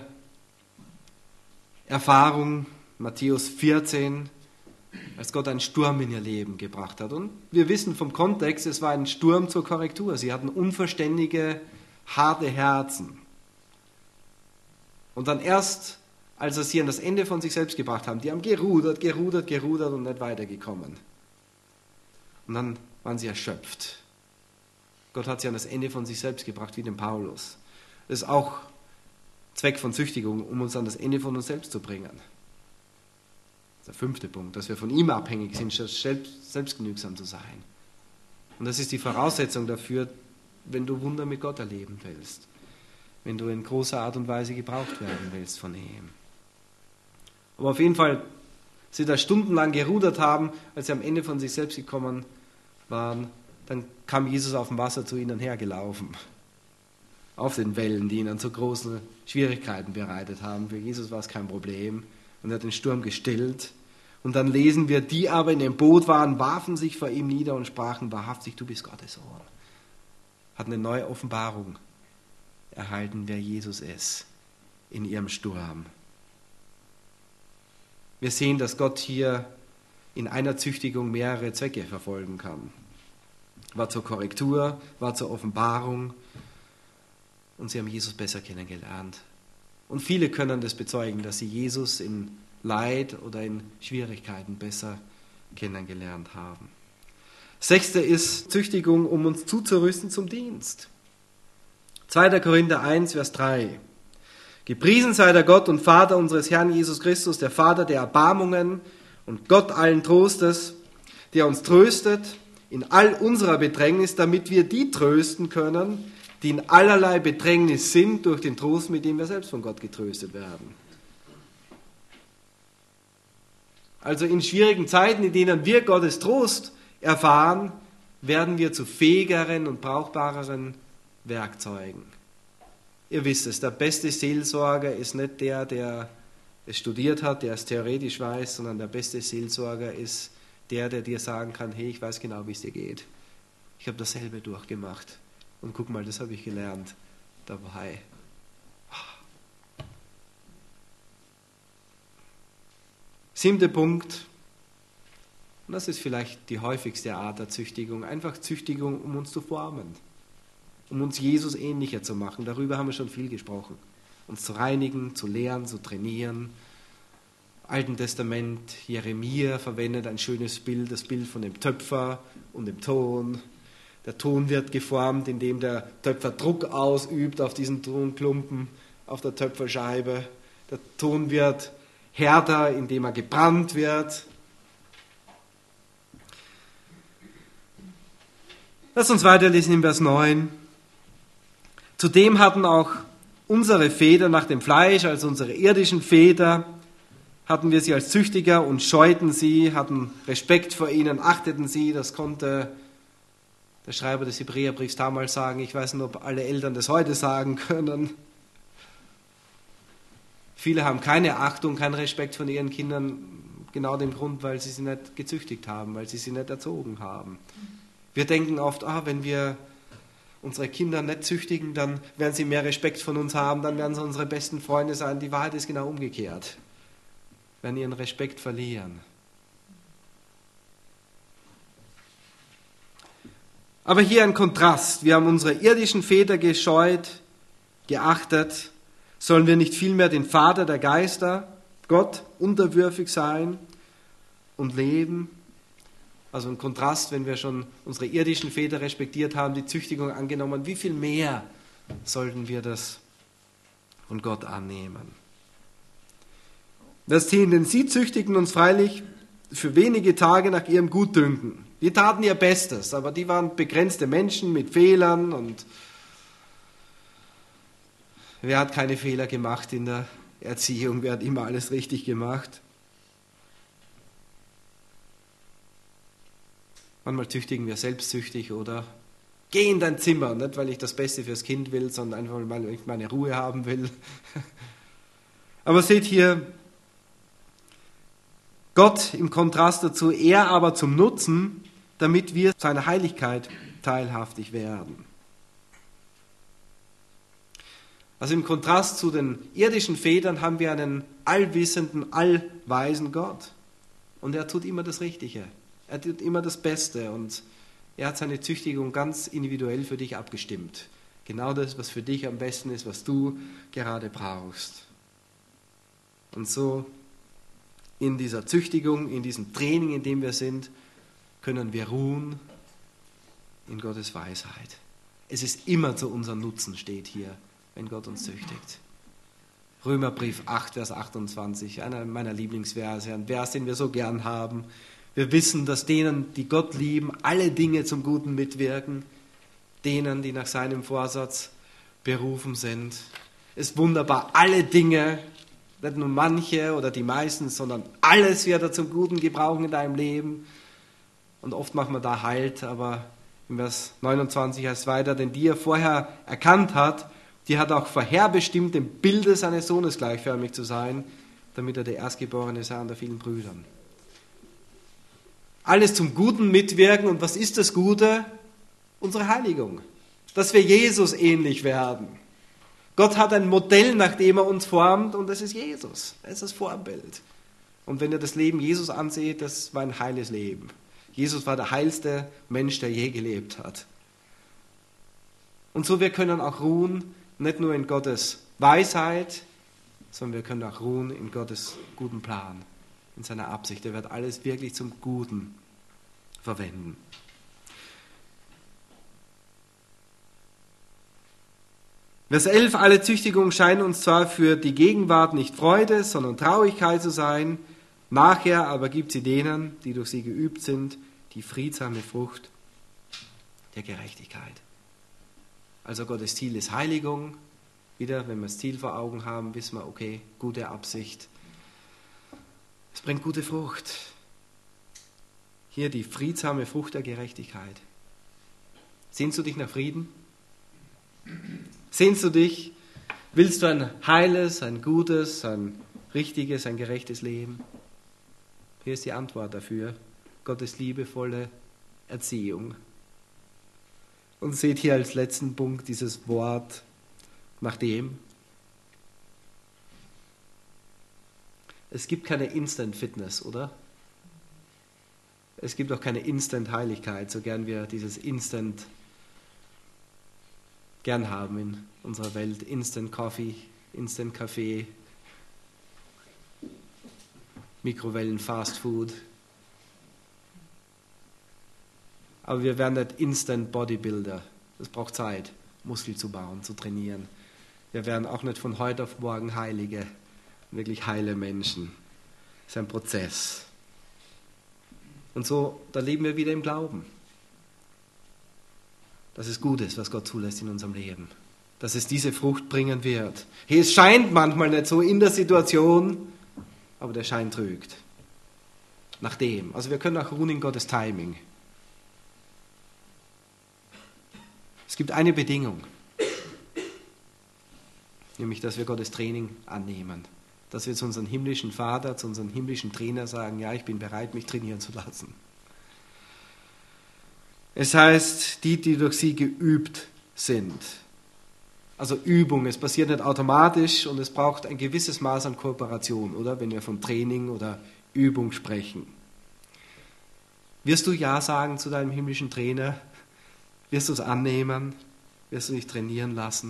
Erfahrung, Matthäus vierzehn, als Gott einen Sturm in ihr Leben gebracht hat. Und wir wissen vom Kontext, es war ein Sturm zur Korrektur. Sie hatten unverständige, harte Herzen. Und dann erst, als sie an das Ende von sich selbst gebracht haben, die haben gerudert, gerudert, gerudert und nicht weitergekommen. Und dann waren sie erschöpft. Gott hat sie an das Ende von sich selbst gebracht, wie den Paulus. Das ist auch Zweck von Züchtigung, um uns an das Ende von uns selbst zu bringen. Das ist der fünfte Punkt, dass wir von ihm abhängig sind, statt selbst, selbstgenügsam zu sein. Und das ist die Voraussetzung dafür, wenn du Wunder mit Gott erleben willst. Wenn du in großer Art und Weise gebraucht werden willst von ihm. Aber auf jeden Fall, sie da stundenlang gerudert haben, als sie am Ende von sich selbst gekommen waren, dann kam Jesus auf dem Wasser zu ihnen hergelaufen. Auf den Wellen, die ihnen so große Schwierigkeiten bereitet haben. Für Jesus war es kein Problem. Und er hat den Sturm gestillt. Und dann lesen wir, die aber in dem Boot waren, warfen sich vor ihm nieder und sprachen, wahrhaftig, du bist Gottes Sohn. Hat eine neue Offenbarung erhalten, wer Jesus ist in ihrem Sturm. Wir sehen, dass Gott hier in einer Züchtigung mehrere Zwecke verfolgen kann. war zur Korrektur, war zur Offenbarung und sie haben Jesus besser kennengelernt. Und viele können das bezeugen, dass sie Jesus in Leid oder in Schwierigkeiten besser kennengelernt haben. Sechste ist Züchtigung, um uns zuzurüsten zum Dienst. zweiter Korinther eins, Vers drei. Gepriesen sei der Gott und Vater unseres Herrn Jesus Christus, der Vater der Erbarmungen und Gott allen Trostes, der uns tröstet in all unserer Bedrängnis, damit wir die trösten können, die in allerlei Bedrängnis sind, durch den Trost, mit dem wir selbst von Gott getröstet werden. Also in schwierigen Zeiten, in denen wir Gottes Trost erfahren, werden wir zu fähigeren und brauchbareren Werkzeugen. Ihr wisst es, der beste Seelsorger ist nicht der, der es studiert hat, der es theoretisch weiß, sondern der beste Seelsorger ist der, der dir sagen kann, hey, ich weiß genau, wie es dir geht. Ich habe dasselbe durchgemacht. Und guck mal, das habe ich gelernt dabei. Siebter Punkt, und das ist vielleicht die häufigste Art der Züchtigung, einfach Züchtigung, um uns zu formen, um uns Jesus ähnlicher zu machen. Darüber haben wir schon viel gesprochen. Uns zu reinigen, zu lehren, zu trainieren. Im Alten Testament, Jeremia verwendet ein schönes Bild, das Bild von dem Töpfer und dem Ton. Der Ton wird geformt, indem der Töpfer Druck ausübt auf diesen Tonklumpen, auf der Töpferscheibe. Der Ton wird härter, indem er gebrannt wird. Lass uns weiterlesen in Vers neun. Zudem hatten auch unsere Väter nach dem Fleisch, also unsere irdischen Väter, hatten wir sie als Züchtiger und scheuten sie, hatten Respekt vor ihnen, achteten sie. Das konnte der Schreiber des Hebräerbriefs damals sagen. Ich weiß nicht, ob alle Eltern das heute sagen können. Viele haben keine Achtung, keinen Respekt von ihren Kindern, genau dem Grund, weil sie sie nicht gezüchtigt haben, weil sie sie nicht erzogen haben. Wir denken oft, ah, wenn wir unsere Kinder nicht züchtigen, dann werden sie mehr Respekt von uns haben, dann werden sie unsere besten Freunde sein. Die Wahrheit ist genau umgekehrt. Wir werden ihren Respekt verlieren. Aber hier ein Kontrast. Wir haben unsere irdischen Väter gescheut, geachtet. Sollen wir nicht vielmehr den Vater der Geister, Gott, unterwürfig sein und leben? Also ein Kontrast, wenn wir schon unsere irdischen Väter respektiert haben, die Züchtigung angenommen, wie viel mehr sollten wir das von Gott annehmen? Vers zehn, denn sie züchtigten uns freilich für wenige Tage nach ihrem Gutdünken. Die taten ihr Bestes, aber die waren begrenzte Menschen mit Fehlern und wer hat keine Fehler gemacht in der Erziehung? Wer hat immer alles richtig gemacht? Manchmal züchtigen wir selbstsüchtig oder geh in dein Zimmer, nicht weil ich das Beste fürs Kind will, sondern einfach weil ich meine Ruhe haben will. Aber seht hier, Gott im Kontrast dazu, er aber zum Nutzen, damit wir seiner Heiligkeit teilhaftig werden. Also im Kontrast zu den irdischen Vätern haben wir einen allwissenden, allweisen Gott. Und er tut immer das Richtige. Er tut immer das Beste und er hat seine Züchtigung ganz individuell für dich abgestimmt. Genau das, was für dich am besten ist, was du gerade brauchst. Und so in dieser Züchtigung, in diesem Training, in dem wir sind, können wir ruhen in Gottes Weisheit. Es ist immer zu unserem Nutzen, steht hier, wenn Gott uns züchtigt. Römerbrief acht, Vers achtundzwanzig, einer meiner Lieblingsverse, ein Vers, den wir so gern haben. Wir wissen, dass denen, die Gott lieben, alle Dinge zum Guten mitwirken, denen, die nach seinem Vorsatz berufen sind. Es ist wunderbar, alle Dinge, nicht nur manche oder die meisten, sondern alles wird er zum Guten gebrauchen in deinem Leben. Und oft macht man da Halt, aber in Vers neunundzwanzig heißt es weiter, denn die er vorher erkannt hat, die hat auch vorherbestimmt, dem Bilde seines Sohnes gleichförmig zu sein, damit er der Erstgeborene sei unter vielen Brüdern. Alles zum Guten mitwirken. Und was ist das Gute? Unsere Heiligung. Dass wir Jesus ähnlich werden. Gott hat ein Modell, nach dem er uns formt, und das ist Jesus. Das ist das Vorbild. Und wenn ihr das Leben Jesus anseht, das war ein heiles Leben. Jesus war der heilste Mensch, der je gelebt hat. Und so wir können auch ruhen, nicht nur in Gottes Weisheit, sondern wir können auch ruhen in Gottes guten Plan, in seiner Absicht. Er wird alles wirklich zum Guten verwenden. Vers elf, alle Züchtigung scheint uns zwar für die Gegenwart nicht Freude, sondern Traurigkeit zu sein, nachher aber gibt sie denen, die durch sie geübt sind, die friedsame Frucht der Gerechtigkeit. Also Gottes Ziel ist Heiligung. Wieder, wenn wir das Ziel vor Augen haben, wissen wir, okay, gute Absicht. Es bringt gute Frucht. Hier die friedsame Frucht der Gerechtigkeit. Sehnst du dich nach Frieden? Sehnst du dich? Willst du ein heiles, ein gutes, ein richtiges, ein gerechtes Leben? Hier ist die Antwort dafür. Gottes liebevolle Erziehung. Und seht hier als letzten Punkt dieses Wort nachdem. Es gibt keine Instant-Fitness, oder? Es gibt auch keine Instant-Heiligkeit, so gern wir dieses Instant gern haben in unserer Welt. Instant Coffee, Instant Kaffee, Mikrowellen, Fast Food. Aber wir werden nicht Instant Bodybuilder. Das braucht Zeit, Muskel zu bauen, zu trainieren. Wir werden auch nicht von heute auf morgen Heilige, wirklich heile Menschen. Das ist ein Prozess. Und so, da leben wir wieder im Glauben. Dass es gut ist, was Gott zulässt in unserem Leben. Dass es diese Frucht bringen wird. Hey, es scheint manchmal nicht so in der Situation, aber der Schein trügt. Nachdem. Also wir können auch ruhen in Gottes Timing. Es gibt eine Bedingung. Nämlich, dass wir Gottes Training annehmen. Dass wir zu unserem himmlischen Vater, zu unserem himmlischen Trainer sagen, ja, ich bin bereit, mich trainieren zu lassen. Es heißt, die, die durch sie geübt sind. Also Übung, es passiert nicht automatisch und es braucht ein gewisses Maß an Kooperation, oder? Wenn wir von Training oder Übung sprechen. Wirst du Ja sagen zu deinem himmlischen Trainer? Wirst du es annehmen? Wirst du dich trainieren lassen?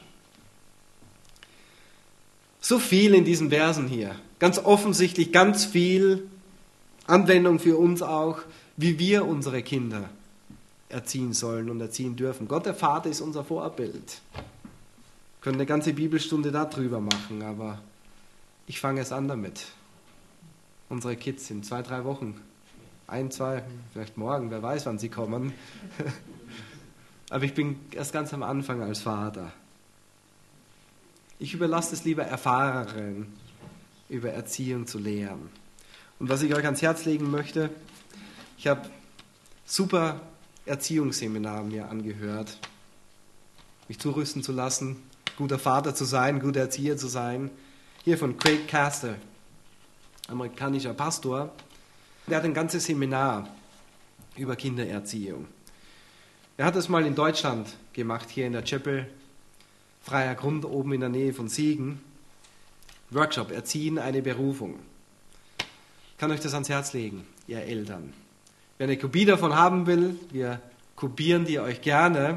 So viel in diesen Versen hier. Ganz offensichtlich ganz viel Anwendung für uns auch, wie wir unsere Kinder erziehen sollen und erziehen dürfen. Gott, der Vater, ist unser Vorbild. Wir können eine ganze Bibelstunde darüber machen, aber ich fange es an damit. Unsere Kids in zwei, drei Wochen, ein, zwei, vielleicht morgen, wer weiß, wann sie kommen. Aber ich bin erst ganz am Anfang als Vater. Ich überlasse es lieber Erfahrenen, über Erziehung zu lehren. Und was ich euch ans Herz legen möchte, ich habe super Erziehungsseminar mir angehört, mich zurüsten zu lassen, guter Vater zu sein, guter Erzieher zu sein. Hier von Craig Caster, amerikanischer Pastor, der hat ein ganzes Seminar über Kindererziehung. Er hat es mal in Deutschland gemacht, hier in der Chapel, Freier Grund, oben in der Nähe von Siegen. Workshop, Erziehen, eine Berufung. Ich kann euch das ans Herz legen, ihr Eltern. Wer eine Kopie davon haben will, wir kopieren die euch gerne.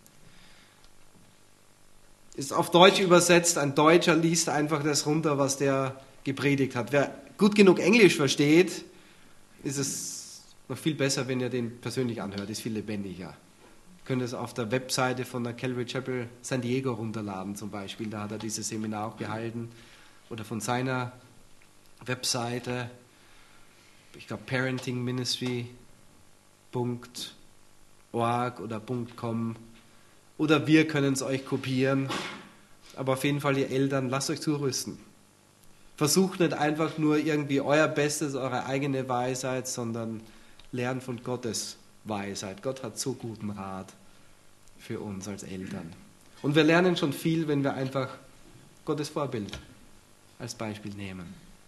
Ist auf Deutsch übersetzt, ein Deutscher liest einfach das runter, was der gepredigt hat. Wer gut genug Englisch versteht, ist es noch viel besser, wenn ihr den persönlich anhört, ist viel lebendiger. Ihr könnt es auf der Webseite von der Calvary Chapel San Diego runterladen zum Beispiel, da hat er dieses Seminar auch gehalten. Oder von seiner Webseite, ich glaube parenting ministry punkt org oder .com, oder wir können es euch kopieren, aber auf jeden Fall, ihr Eltern, lasst euch zurüsten. Versucht nicht einfach nur irgendwie euer Bestes, eure eigene Weisheit, sondern lernt von Gottes Weisheit. Gott hat so guten Rat für uns als Eltern. Und wir lernen schon viel, wenn wir einfach Gottes Vorbild als Beispiel nehmen.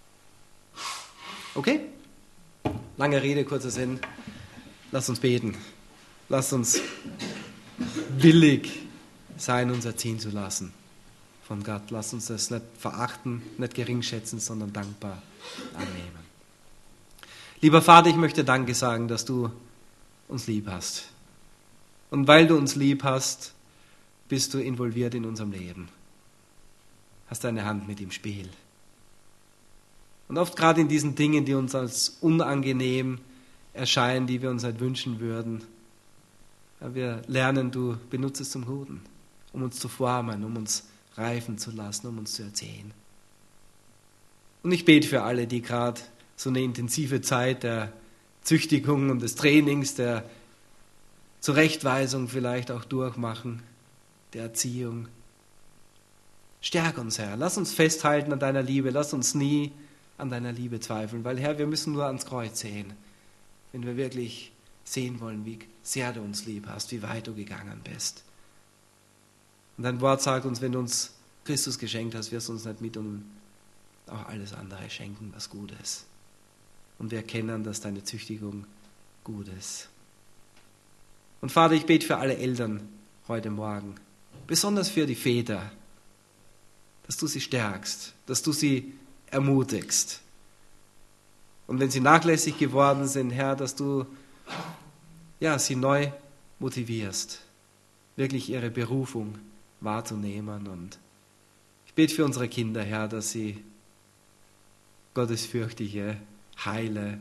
Okay? Lange Rede, kurzer Sinn. Lasst uns beten. Lasst uns willig sein, uns erziehen zu lassen von Gott. Lasst uns das nicht verachten, nicht geringschätzen, sondern dankbar annehmen. Lieber Vater, ich möchte Danke sagen, dass du uns lieb hast. Und weil du uns lieb hast, bist du involviert in unserem Leben. Hast deine Hand mit im Spiel. Und oft gerade in diesen Dingen, die uns als unangenehm erscheinen, die wir uns halt wünschen würden, wir lernen, du benutzt es zum Guten, um uns zu formen, um uns reifen zu lassen, um uns zu erziehen. Und ich bete für alle, die gerade so eine intensive Zeit der Züchtigung und des Trainings, der Zurechtweisung vielleicht auch durchmachen, der Erziehung. Stärk uns, Herr. Lass uns festhalten an deiner Liebe. Lass uns nie an deiner Liebe zweifeln. Weil, Herr, wir müssen nur ans Kreuz sehen, wenn wir wirklich sehen wollen, wie sehr du uns lieb hast, wie weit du gegangen bist. Und dein Wort sagt uns, wenn du uns Christus geschenkt hast, wirst du uns nicht mit um auch alles andere schenken, was gut ist. Und wir erkennen, dass deine Züchtigung gut ist. Und Vater, ich bete für alle Eltern heute Morgen, besonders für die Väter, dass du sie stärkst, dass du sie ermutigst. Und wenn sie nachlässig geworden sind, Herr, dass du ja, sie neu motivierst, wirklich ihre Berufung wahrzunehmen. Und ich bete für unsere Kinder, Herr, dass sie gottesfürchtige, heile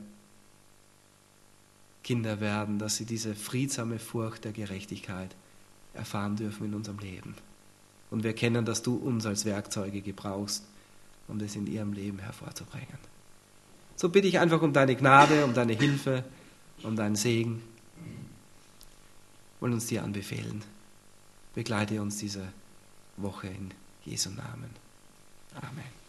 Kinder werden, dass sie diese friedsame Furcht der Gerechtigkeit erfahren dürfen in unserem Leben. Und wir erkennen, dass du uns als Werkzeuge gebrauchst, um das in ihrem Leben hervorzubringen. So bitte ich einfach um deine Gnade, um deine Hilfe, um deinen Segen. Wir wollen uns dir anbefehlen. Begleite uns diese Woche in Jesu Namen. Amen.